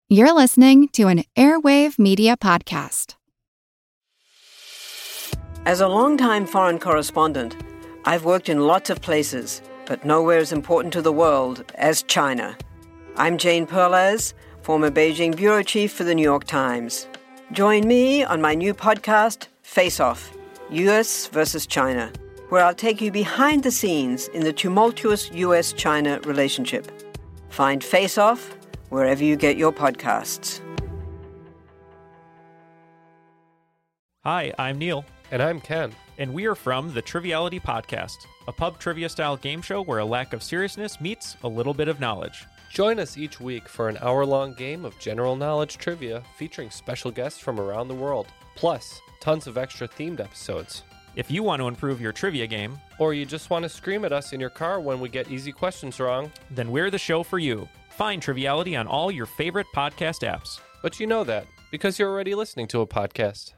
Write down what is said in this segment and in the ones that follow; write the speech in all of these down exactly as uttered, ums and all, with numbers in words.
You're listening to an Airwave Media Podcast. As a longtime foreign correspondent, I've worked in lots of places, but nowhere as important to the world as China. I'm Jane Perlez, former Beijing bureau chief for the New York Times. Join me on my new podcast, Face Off, U S versus China, where I'll take you behind the scenes in the tumultuous U S China relationship. Find Face Off wherever you get your podcasts. Hi, I'm Neil. And I'm Ken. And we are from the Triviality Podcast, a pub trivia-style game show where a lack of seriousness meets a little bit of knowledge. Join us each week for an hour-long game of general knowledge trivia featuring special guests from around the world, plus tons of extra themed episodes. If you want to improve your trivia game, or you just want to scream at us in your car when we get easy questions wrong, then we're the show for you. Find Triviality on all your favorite podcast apps. But you know that, because you're already listening to a podcast.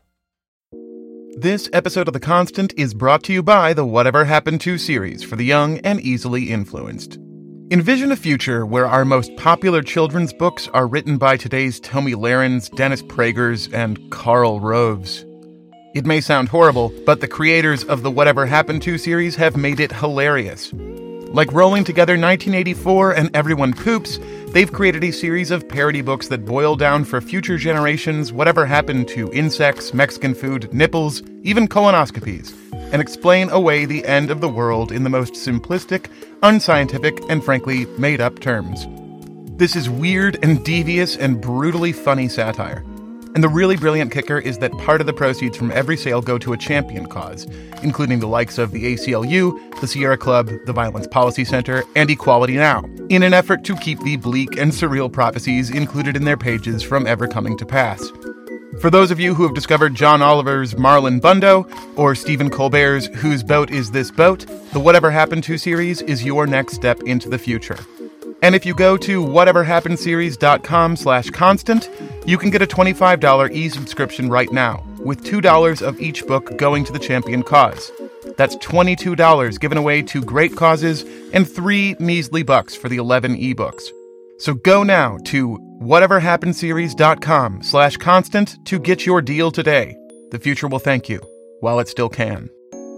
This episode of The Constant is brought to you by the Whatever Happened To series for the young and easily influenced. Envision a future where our most popular children's books are written by today's Tomi Lahrens, Dennis Pragers, and Karl Roves. It may sound horrible, but the creators of the Whatever Happened To series have made it hilarious. Like rolling together nineteen eighty-four and Everyone Poops, they've created a series of parody books that boil down for future generations whatever happened to insects, Mexican food, nipples, even colonoscopies, and explain away the end of the world in the most simplistic, unscientific, and frankly, made-up terms. This is weird and devious and brutally funny satire. And the really brilliant kicker is that part of the proceeds from every sale go to a champion cause, including the likes of the A C L U, the Sierra Club, the Violence Policy Center, and Equality Now, in an effort to keep the bleak and surreal prophecies included in their pages from ever coming to pass. For those of you who have discovered John Oliver's Marlon Bundo, or Stephen Colbert's Whose Boat Is This Boat?, the Whatever Happened To series is your next step into the future. And if you go to whateverhappenedseries.com slash constant, you can get a twenty-five dollars e-subscription right now, with two dollars of each book going to the champion cause. That's twenty-two dollars given away to great causes and three measly bucks for the eleven ebooks. So go now to whateverhappenedseries.com slash constant to get your deal today. The future will thank you, while it still can.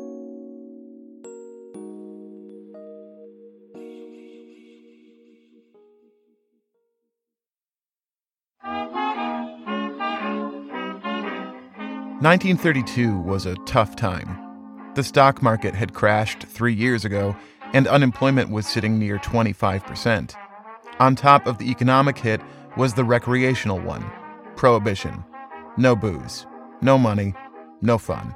nineteen thirty-two was a tough time. The stock market had crashed three years ago, and unemployment was sitting near twenty-five percent. On top of the economic hit was the recreational one: prohibition. No booze, no money, no fun.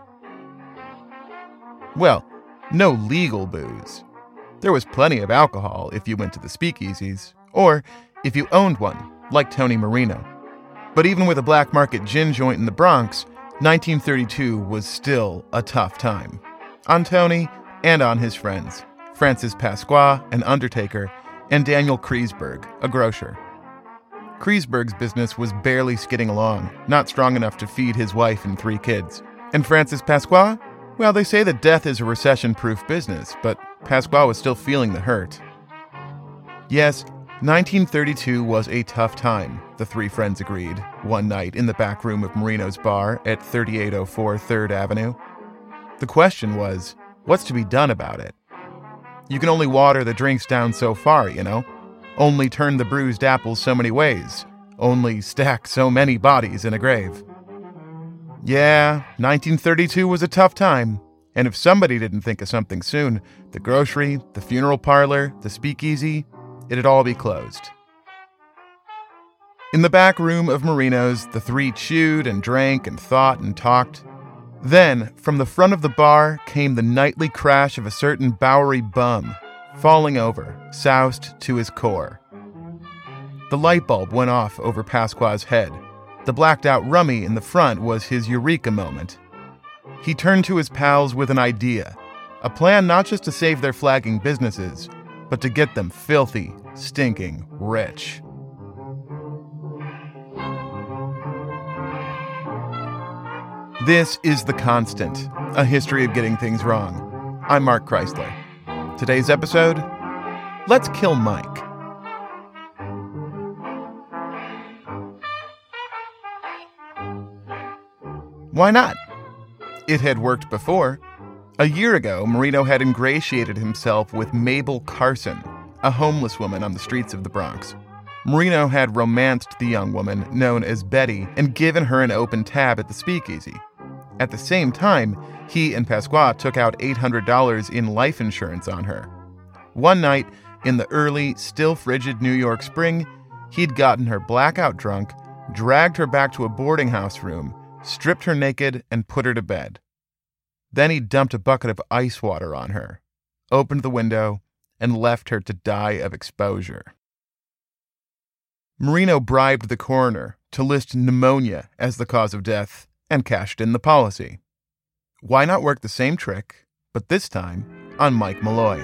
Well, no legal booze. There was plenty of alcohol if you went to the speakeasies, or if you owned one, like Tony Marino. But even with a black market gin joint in the Bronx, nineteen thirty-two was still a tough time. On Tony and on his friends, Francis Pasqua, an undertaker, and Daniel Kreisberg, a grocer. Kreisberg's business was barely skidding along, not strong enough to feed his wife and three kids. And Francis Pasqua? Well, they say that death is a recession-proof business, but Pasqua was still feeling the hurt. Yes, nineteen thirty-two was a tough time, the three friends agreed, one night in the back room of Marino's bar at thirty-eight oh four third Avenue. The question was, what's to be done about it? You can only water the drinks down so far, you know? Only turn the bruised apples so many ways. Only stack so many bodies in a grave. Yeah, nineteen thirty-two was a tough time. And if somebody didn't think of something soon, the grocery, the funeral parlor, the speakeasy, it'd all be closed. In the back room of Marino's, the three chewed and drank and thought and talked. Then, from the front of the bar, came the nightly crash of a certain Bowery bum, falling over, soused to his core. The light bulb went off over Pasqua's head. The blacked-out rummy in the front was his eureka moment. He turned to his pals with an idea, a plan not just to save their flagging businesses, but to get them filthy, stinking rich. This is The Constant, a history of getting things wrong. I'm Mark Chrysler. Today's episode, Let's Kill Mike. Why not? It had worked before. A year ago, Marino had ingratiated himself with Mabel Carson, a homeless woman on the streets of the Bronx. Marino had romanced the young woman, known as Betty, and given her an open tab at the speakeasy. At the same time, he and Pasqua took out eight hundred dollars in life insurance on her. One night, in the early, still frigid New York spring, he'd gotten her blackout drunk, dragged her back to a boarding house room, stripped her naked, and put her to bed. Then he dumped a bucket of ice water on her, opened the window, and left her to die of exposure. Marino bribed the coroner to list pneumonia as the cause of death and cashed in the policy. Why not work the same trick, but this time on Mike Malloy?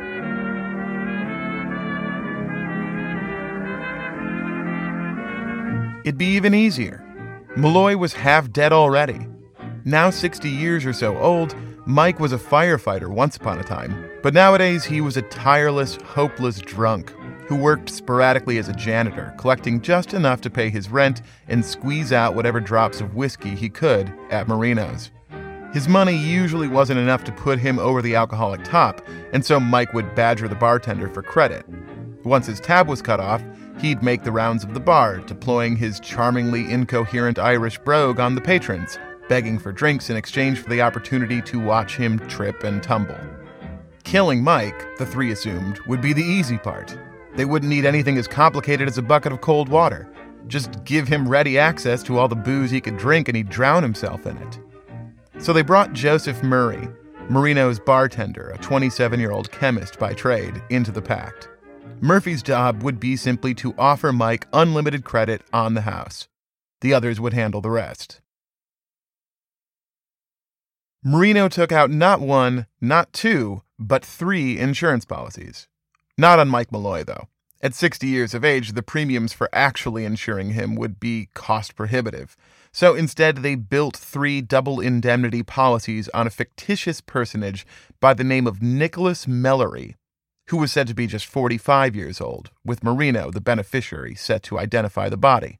It'd be even easier. Malloy was half dead already. Now sixty years or so old, Mike was a firefighter once upon a time, but nowadays he was a tireless, hopeless drunk who worked sporadically as a janitor, collecting just enough to pay his rent and squeeze out whatever drops of whiskey he could at Marino's. His money usually wasn't enough to put him over the alcoholic top, and so Mike would badger the bartender for credit. Once his tab was cut off, he'd make the rounds of the bar, deploying his charmingly incoherent Irish brogue on the patrons, begging for drinks in exchange for the opportunity to watch him trip and tumble. Killing Mike, the three assumed, would be the easy part. They wouldn't need anything as complicated as a bucket of cold water. Just give him ready access to all the booze he could drink and he'd drown himself in it. So they brought Joseph Murray, Marino's bartender, a twenty-seven-year-old chemist by trade, into the pact. Murphy's job would be simply to offer Mike unlimited credit on the house. The others would handle the rest. Marino took out not one, not two, but three insurance policies. Not on Mike Malloy, though. At sixty years of age, the premiums for actually insuring him would be cost prohibitive. So instead, they built three double indemnity policies on a fictitious personage by the name of Nicholas Mellery, who was said to be just forty-five years old, with Marino, the beneficiary, set to identify the body.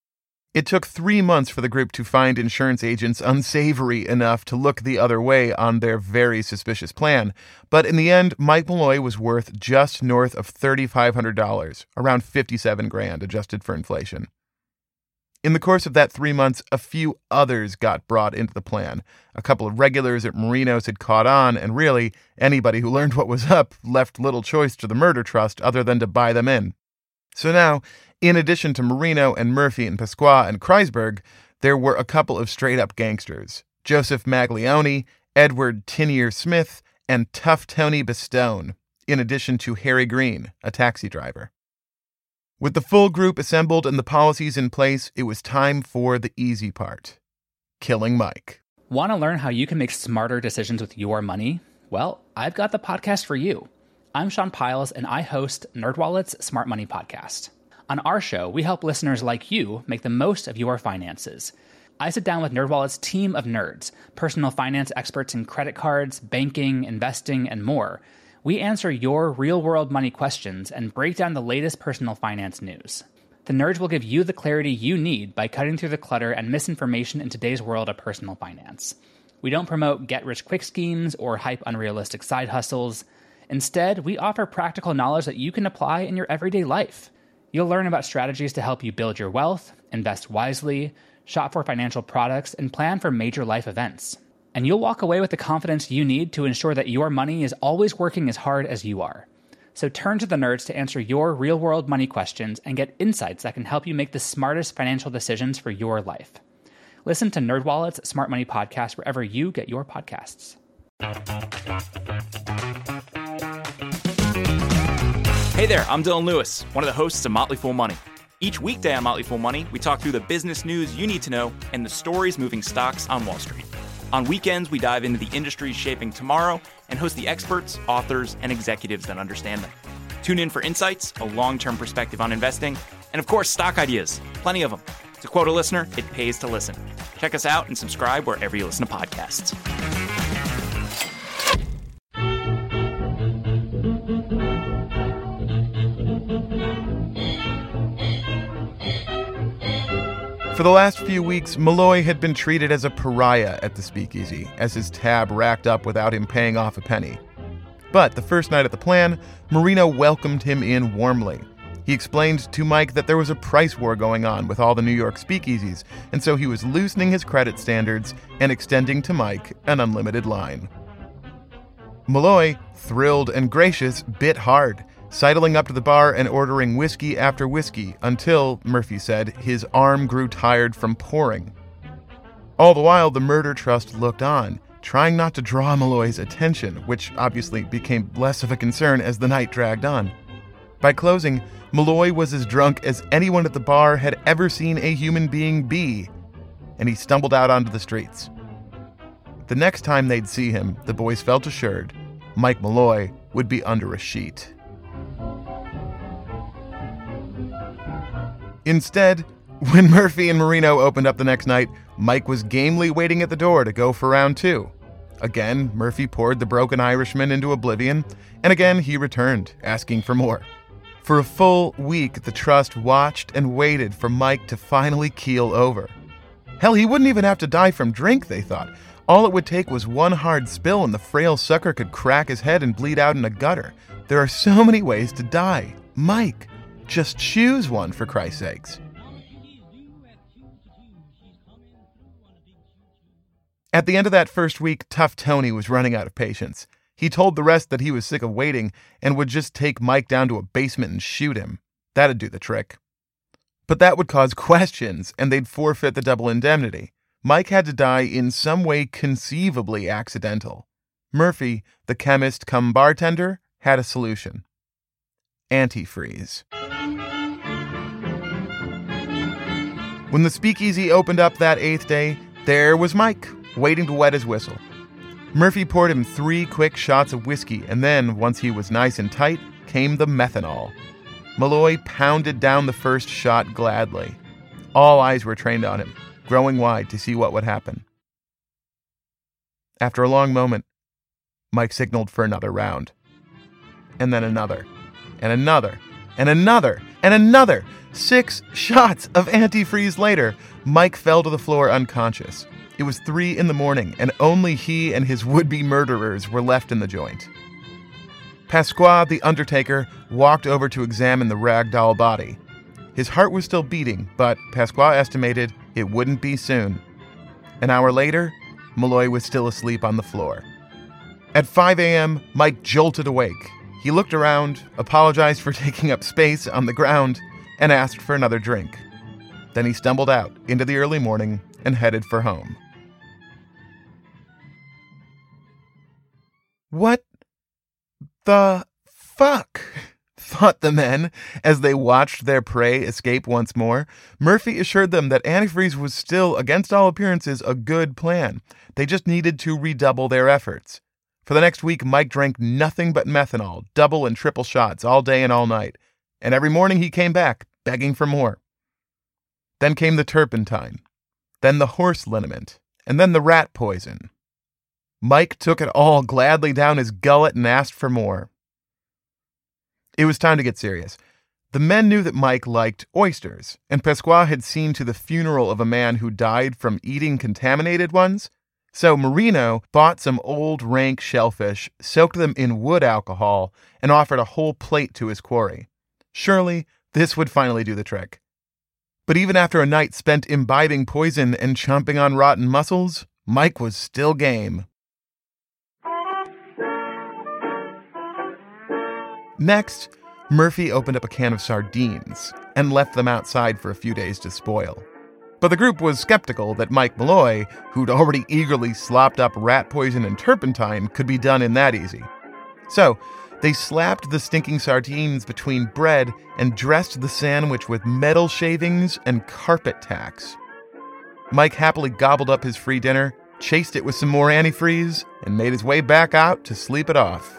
It took three months for the group to find insurance agents unsavory enough to look the other way on their very suspicious plan, but in the end, Mike Malloy was worth just north of three thousand five hundred dollars, around fifty-seven grand adjusted for inflation. In the course of that three months, a few others got brought into the plan. A couple of regulars at Marino's had caught on, and really, anybody who learned what was up left little choice to the murder trust other than to buy them in. So now, in addition to Marino and Murphy and Pasqua and Kreisberg, there were a couple of straight-up gangsters, Joseph Maglione, Edward Tinier Smith, and Tough Tony Bastone, in addition to Harry Green, a taxi driver. With the full group assembled and the policies in place, it was time for the easy part, killing Mike. Want to learn how you can make smarter decisions with your money? Well, I've got the podcast for you. I'm Sean Piles, and I host NerdWallet's Smart Money Podcast. On our show, we help listeners like you make the most of your finances. I sit down with NerdWallet's team of nerds, personal finance experts in credit cards, banking, investing, and more. We answer your real-world money questions and break down the latest personal finance news. The nerds will give you the clarity you need by cutting through the clutter and misinformation in today's world of personal finance. We don't promote get-rich-quick schemes or hype unrealistic side hustles. Instead, we offer practical knowledge that you can apply in your everyday life. You'll learn about strategies to help you build your wealth, invest wisely, shop for financial products, and plan for major life events. And you'll walk away with the confidence you need to ensure that your money is always working as hard as you are. So turn to the nerds to answer your real-world money questions and get insights that can help you make the smartest financial decisions for your life. Listen to NerdWallet's Smart Money Podcast wherever you get your podcasts. Hey there, I'm Dylan Lewis, one of the hosts of Motley Fool Money. Each weekday on Motley Fool Money, we talk through the business news you need to know and the stories moving stocks on Wall Street. On weekends, we dive into the industries shaping tomorrow and host the experts, authors, and executives that understand them. Tune in for insights, a long-term perspective on investing, and of course, stock ideas. Plenty of them. To quote a listener, it pays to listen. Check us out and subscribe wherever you listen to podcasts. For the last few weeks, Malloy had been treated as a pariah at the speakeasy, as his tab racked up without him paying off a penny. But the first night at the plan, Marino welcomed him in warmly. He explained to Mike that there was a price war going on with all the New York speakeasies, and so he was loosening his credit standards and extending to Mike an unlimited line. Malloy, thrilled and gracious, bit hard, sidling up to the bar and ordering whiskey after whiskey until, Murphy said, his arm grew tired from pouring. All the while, the murder trust looked on, trying not to draw Malloy's attention, which obviously became less of a concern as the night dragged on. By closing, Malloy was as drunk as anyone at the bar had ever seen a human being be, and he stumbled out onto the streets. The next time they'd see him, the boys felt assured, Mike Malloy would be under a sheet. Instead, when Murphy and Marino opened up the next night, Mike was gamely waiting at the door to go for round two. Again, Murphy poured the broken Irishman into oblivion, and again he returned, asking for more. For a full week, the trust watched and waited for Mike to finally keel over. Hell, he wouldn't even have to die from drink, they thought. All it would take was one hard spill and the frail sucker could crack his head and bleed out in a gutter. There are so many ways to die. Mike, just choose one, for Christ's sakes. At the end of that first week, Tough Tony was running out of patience. He told the rest that he was sick of waiting and would just take Mike down to a basement and shoot him. That'd do the trick. But that would cause questions, and they'd forfeit the double indemnity. Mike had to die in some way conceivably accidental. Murphy, the chemist cum bartender, had a solution. Antifreeze. When the speakeasy opened up that eighth day, there was Mike, waiting to wet his whistle. Murphy poured him three quick shots of whiskey, and then, once he was nice and tight, came the methanol. Malloy pounded down the first shot gladly. All eyes were trained on him, growing wide to see what would happen. After a long moment, Mike signaled for another round. And then another, and another, and another, and another. Six shots of antifreeze later, Mike fell to the floor unconscious. It was three in the morning, and only he and his would-be murderers were left in the joint. Pasqua, the undertaker, walked over to examine the ragdoll body. His heart was still beating, but Pasqua estimated it wouldn't be soon. An hour later, Malloy was still asleep on the floor. At five a.m., Mike jolted awake. He looked around, apologized for taking up space on the ground, and asked for another drink. Then he stumbled out into the early morning and headed for home. What the fuck? Thought the men as they watched their prey escape once more. Murphy assured them that antifreeze was still, against all appearances, a good plan. They just needed to redouble their efforts. For the next week, Mike drank nothing but methanol, double and triple shots, all day and all night. And every morning he came back, begging for more. Then came the turpentine, then the horse liniment, and then the rat poison. Mike took it all gladly down his gullet and asked for more. It was time to get serious. The men knew that Mike liked oysters, and Pasqua had seen to the funeral of a man who died from eating contaminated ones. So Marino bought some old rank shellfish, soaked them in wood alcohol, and offered a whole plate to his quarry. Surely, this would finally do the trick. But even after a night spent imbibing poison and chomping on rotten mussels, Mike was still game. Next, Murphy opened up a can of sardines and left them outside for a few days to spoil. But the group was skeptical that Mike Malloy, who'd already eagerly slopped up rat poison and turpentine, could be done in that easy. So, they slapped the stinking sardines between bread and dressed the sandwich with metal shavings and carpet tacks. Mike happily gobbled up his free dinner, chased it with some more antifreeze, and made his way back out to sleep it off.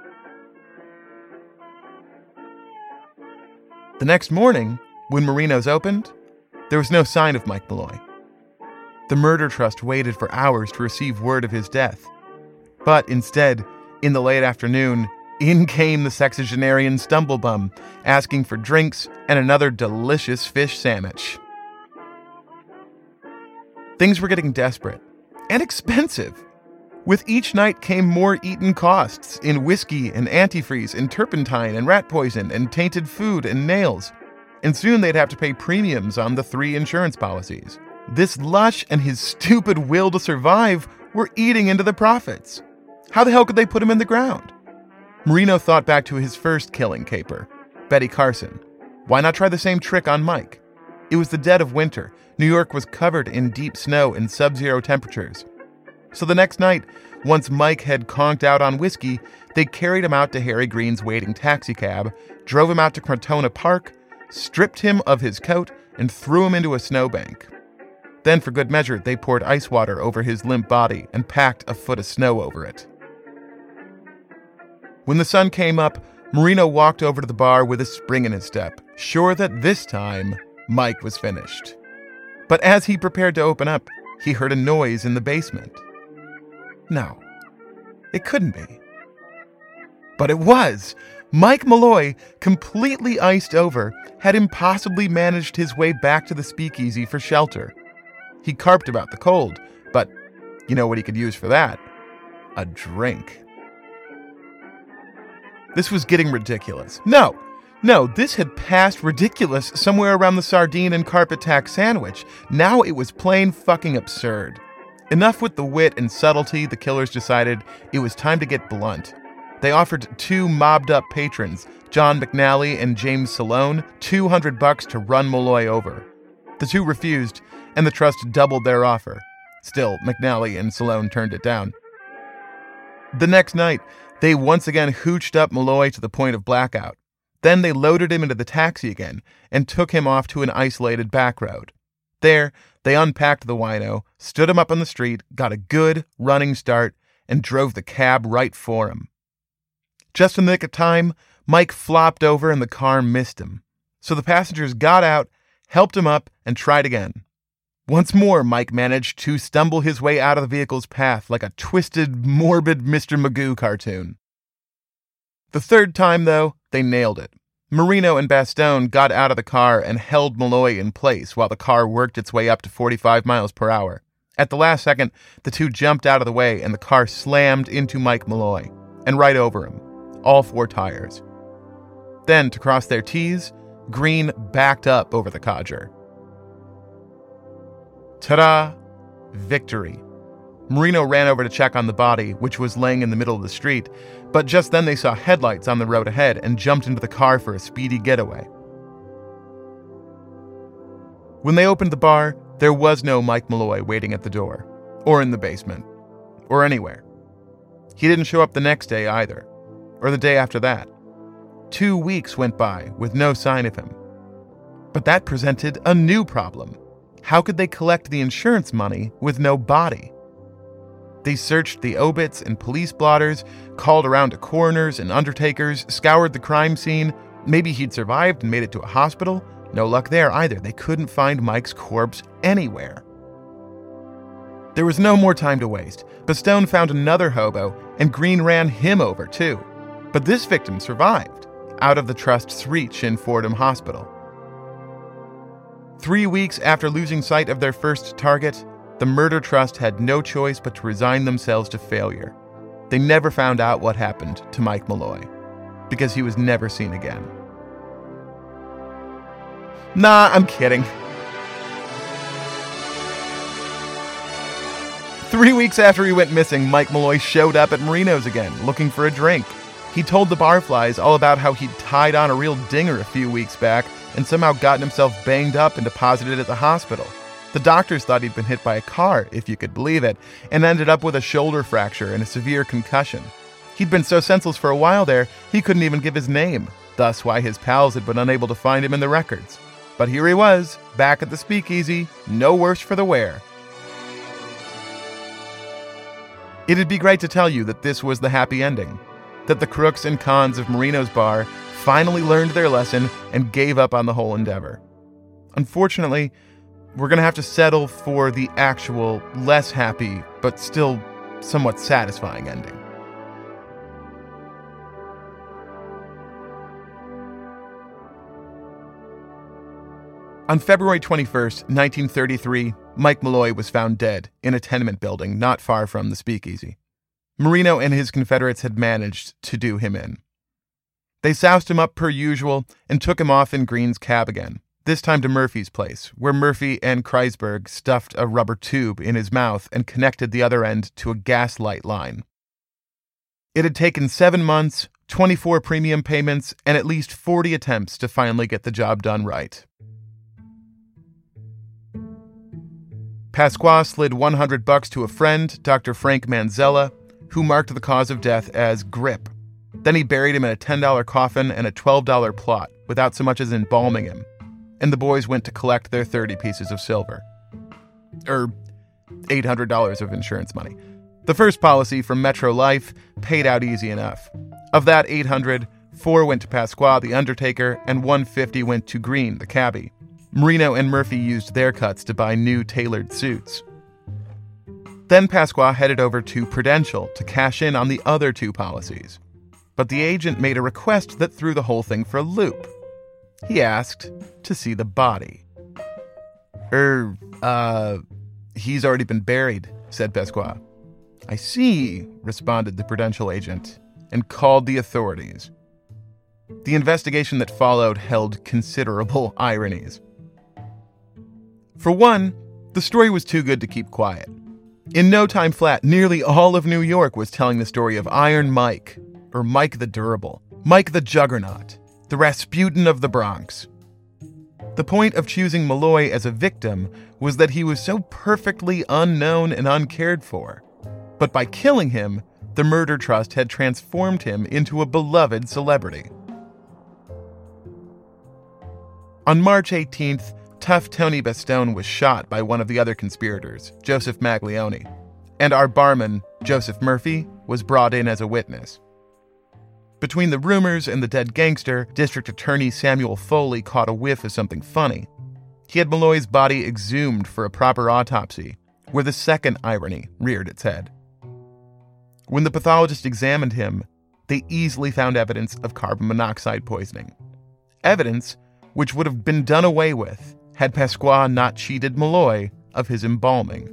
The next morning, when Marino's opened, there was no sign of Mike Malloy. The murder trust waited for hours to receive word of his death. But instead, in the late afternoon, in came the sexagenarian stumblebum, asking for drinks and another delicious fish sandwich. Things were getting desperate and expensive. With each night came more eaten costs in whiskey and antifreeze and turpentine and rat poison and tainted food and nails. And soon they'd have to pay premiums on the three insurance policies. This lush and his stupid will to survive were eating into the profits. How the hell could they put him in the ground? Marino thought back to his first killing caper, Betty Carson. Why not try the same trick on Mike? It was the dead of winter. New York was covered in deep snow and sub-zero temperatures. So the next night, once Mike had conked out on whiskey, they carried him out to Harry Green's waiting taxicab, drove him out to Crotona Park, stripped him of his coat, and threw him into a snowbank. Then, for good measure, they poured ice water over his limp body and packed a foot of snow over it. When the sun came up, Marino walked over to the bar with a spring in his step, sure that this time, Mike was finished. But as he prepared to open up, he heard a noise in the basement. No, it couldn't be. But it was! Mike Malloy, completely iced over, had impossibly managed his way back to the speakeasy for shelter. He carped about the cold, but you know what he could use for that? A drink. This was getting ridiculous. No, no, this had passed ridiculous somewhere around the sardine and carpet tack sandwich. Now it was plain fucking absurd. Enough with the wit and subtlety, the killers decided it was time to get blunt. They offered two mobbed-up patrons, John McNally and James Salone, two hundred bucks to run Malloy over. The two refused, and the trust doubled their offer. Still, McNally and Salone turned it down. The next night, they once again hooched up Malloy to the point of blackout. Then they loaded him into the taxi again and took him off to an isolated back road. There, they unpacked the wino, stood him up on the street, got a good running start, and drove the cab right for him. Just in the nick of time, Mike flopped over and the car missed him. So the passengers got out, helped him up, and tried again. Once more, Mike managed to stumble his way out of the vehicle's path like a twisted, morbid Mister Magoo cartoon. The third time, though, they nailed it. Marino and Bastone got out of the car and held Malloy in place while the car worked its way up to forty-five miles per hour. At the last second, the two jumped out of the way and the car slammed into Mike Malloy, and right over him, all four tires. Then, to cross their T's, Green backed up over the codger. Ta-da! Victory. Marino ran over to check on the body, which was laying in the middle of the street, but just then they saw headlights on the road ahead and jumped into the car for a speedy getaway. When they opened the bar, there was no Mike Malloy waiting at the door, or in the basement, or anywhere. He didn't show up the next day either, or the day after that. Two weeks went by with no sign of him. But that presented a new problem. How could they collect the insurance money with no body? They searched the obits and police blotters, called around to coroners and undertakers, scoured the crime scene. Maybe he'd survived and made it to a hospital. No luck there either. They couldn't find Mike's corpse anywhere. There was no more time to waste. Bastone found another hobo, and Green ran him over too. But this victim survived, out of the trust's reach in Fordham Hospital. Three weeks after losing sight of their first target, the murder trust had no choice but to resign themselves to failure. They never found out what happened to Mike Malloy, because he was never seen again. Nah, I'm kidding. Three weeks after he went missing, Mike Malloy showed up at Marino's again, looking for a drink. He told the barflies all about how he'd tied on a real dinger a few weeks back and somehow gotten himself banged up and deposited at the hospital. The doctors thought he'd been hit by a car, if you could believe it, and ended up with a shoulder fracture and a severe concussion. He'd been so senseless for a while there, he couldn't even give his name, thus why his pals had been unable to find him in the records. But here he was, back at the speakeasy, no worse for the wear. It'd be great to tell you that this was the happy ending, that the crooks and cons of Marino's bar finally learned their lesson and gave up on the whole endeavor. Unfortunately, we're going to have to settle for the actual, less happy, but still somewhat satisfying ending. On February twenty-first, nineteen thirty-three, Mike Malloy was found dead in a tenement building not far from the Speakeasy. Marino and his Confederates had managed to do him in. They soused him up per usual and took him off in Green's cab again, this time to Murphy's place, where Murphy and Kreisberg stuffed a rubber tube in his mouth and connected the other end to a gas light line. It had taken seven months, twenty-four premium payments, and at least forty attempts to finally get the job done right. Pasqua slid one hundred bucks to a friend, Doctor Frank Manzella, who marked the cause of death as grip. Then he buried him in a ten dollar coffin and a twelve dollar plot, without so much as embalming him. And the boys went to collect their thirty pieces of silver. Er, eight hundred dollars of insurance money. The first policy from Metro Life paid out easy enough. Of that eight hundred dollars, four went to Pasqua, the undertaker, and one hundred fifty dollars went to Green, the cabbie. Marino and Murphy used their cuts to buy new tailored suits. Then Pasqua headed over to Prudential to cash in on the other two policies. But the agent made a request that threw the whole thing for a loop. He asked to see the body. Er, uh, he's already been buried, said Pasqua. I see, responded the Prudential agent, and called the authorities. The investigation that followed held considerable ironies. For one, the story was too good to keep quiet. In no time flat, nearly all of New York was telling the story of Iron Mike, or Mike the Durable, Mike the Juggernaut, the Rasputin of the Bronx. The point of choosing Malloy as a victim was that he was so perfectly unknown and uncared for. But by killing him, the murder trust had transformed him into a beloved celebrity. On March eighteenth, Tough Tony Bastone was shot by one of the other conspirators, Joseph Maglione, and our barman, Joseph Murphy, was brought in as a witness. Between the rumors and the dead gangster, District Attorney Samuel Foley caught a whiff of something funny. He had Malloy's body exhumed for a proper autopsy, where the second irony reared its head. When the pathologist examined him, they easily found evidence of carbon monoxide poisoning. Evidence which would have been done away with had Pasqua not cheated Malloy of his embalming.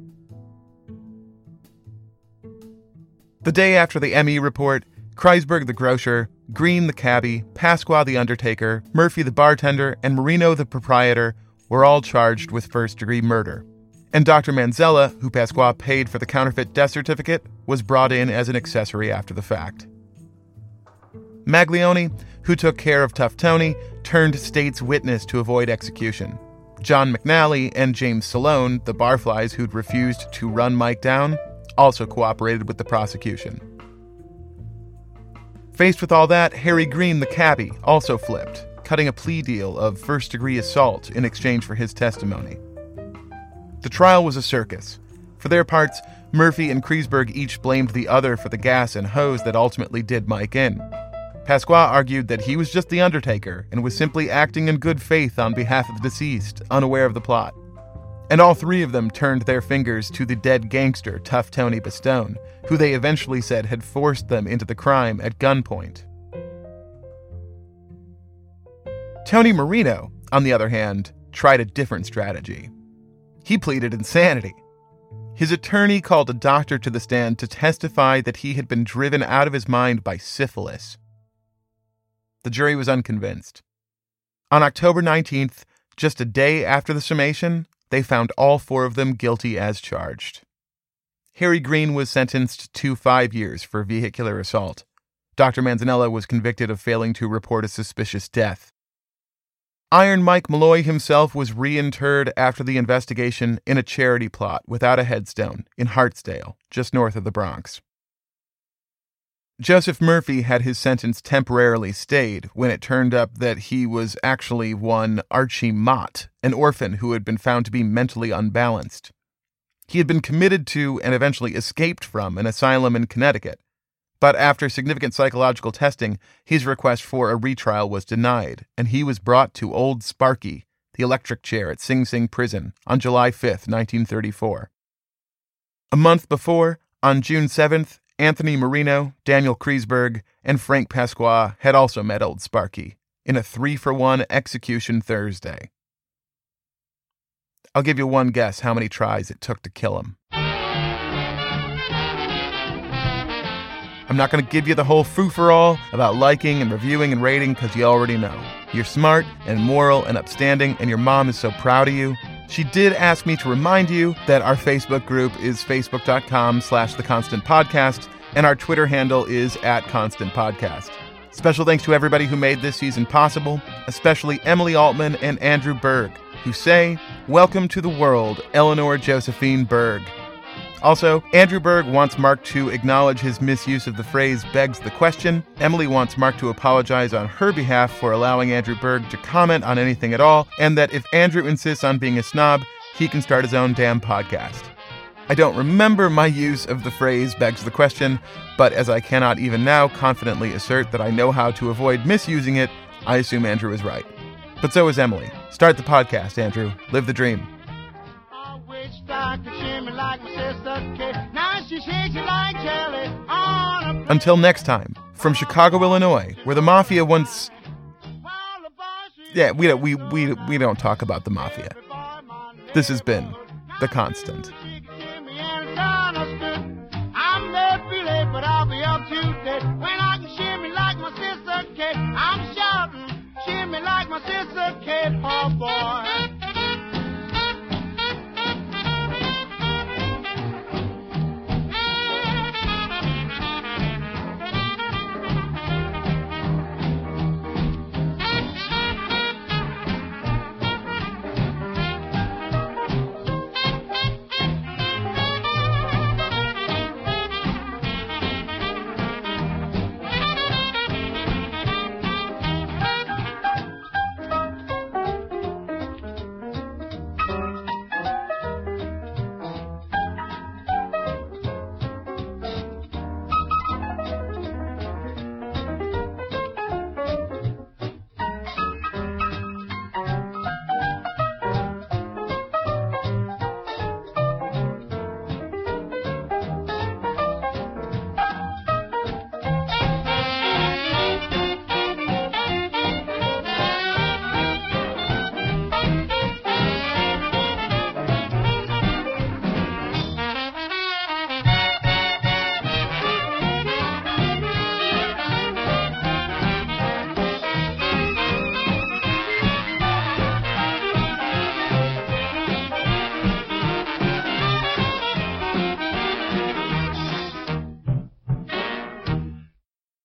The day after the M E report, Kreisberg the grocer, Green the cabbie, Pasqua the undertaker, Murphy the bartender, and Marino the proprietor were all charged with first-degree murder. And Doctor Manzella, who Pasqua paid for the counterfeit death certificate, was brought in as an accessory after the fact. Maglione, who took care of Tough Tony, turned state's witness to avoid execution. John McNally and James Salone, the barflies who'd refused to run Mike down, also cooperated with the prosecution. Faced with all that, Harry Green, the cabbie, also flipped, cutting a plea deal of first-degree assault in exchange for his testimony. The trial was a circus. For their parts, Murphy and Kreisberg each blamed the other for the gas and hose that ultimately did Mike in. Pasqua argued that he was just the undertaker and was simply acting in good faith on behalf of the deceased, unaware of the plot. And all three of them turned their fingers to the dead gangster, Tough Tony Bastone, who they eventually said had forced them into the crime at gunpoint. Tony Marino, on the other hand, tried a different strategy. He pleaded insanity. His attorney called a doctor to the stand to testify that he had been driven out of his mind by syphilis. The jury was unconvinced. On October nineteenth, just a day after the summation, they found all four of them guilty as charged. Harry Green was sentenced to five years for vehicular assault. Doctor Manzanella was convicted of failing to report a suspicious death. Iron Mike Malloy himself was reinterred after the investigation in a charity plot without a headstone in Hartsdale, just north of the Bronx. Joseph Murphy had his sentence temporarily stayed when it turned up that he was actually one Archie Mott, an orphan who had been found to be mentally unbalanced. He had been committed to and eventually escaped from an asylum in Connecticut, but after significant psychological testing, his request for a retrial was denied, and he was brought to Old Sparky, the electric chair at Sing Sing Prison, on July fifth, nineteen thirty-four. A month before, on June seventh, Anthony Marino, Daniel Kreisberg, and Frank Pasqua had also met Old Sparky in a three-for-one execution Thursday. I'll give you one guess how many tries it took to kill him. I'm not going to give you the whole frou-for-all about liking and reviewing and rating because you already know. You're smart and moral and upstanding, and your mom is so proud of you. She did ask me to remind you that our Facebook group is facebook.com slash The Constant Podcast, and our Twitter handle is at Constant Podcast. Special thanks to everybody who made this season possible, especially Emily Altman and Andrew Berg, who say, "Welcome to the world, Eleanor Josephine Berg." Also, Andrew Berg wants Mark to acknowledge his misuse of the phrase begs the question. Emily wants Mark to apologize on her behalf for allowing Andrew Berg to comment on anything at all, and that if Andrew insists on being a snob, he can start his own damn podcast. I don't remember my use of the phrase begs the question, but as I cannot even now confidently assert that I know how to avoid misusing it, I assume Andrew is right. But so is Emily. Start the podcast, Andrew. Live the dream. Until next time, from Chicago, Illinois, where the mafia once... Yeah, we don't, we, we, we don't talk about the mafia. This has been The Constant. I'm no Billy, but I'll be up to date. When I can shimmy like my sister Kate, I'm shouting, shimmy like my sister Kate, oh boy.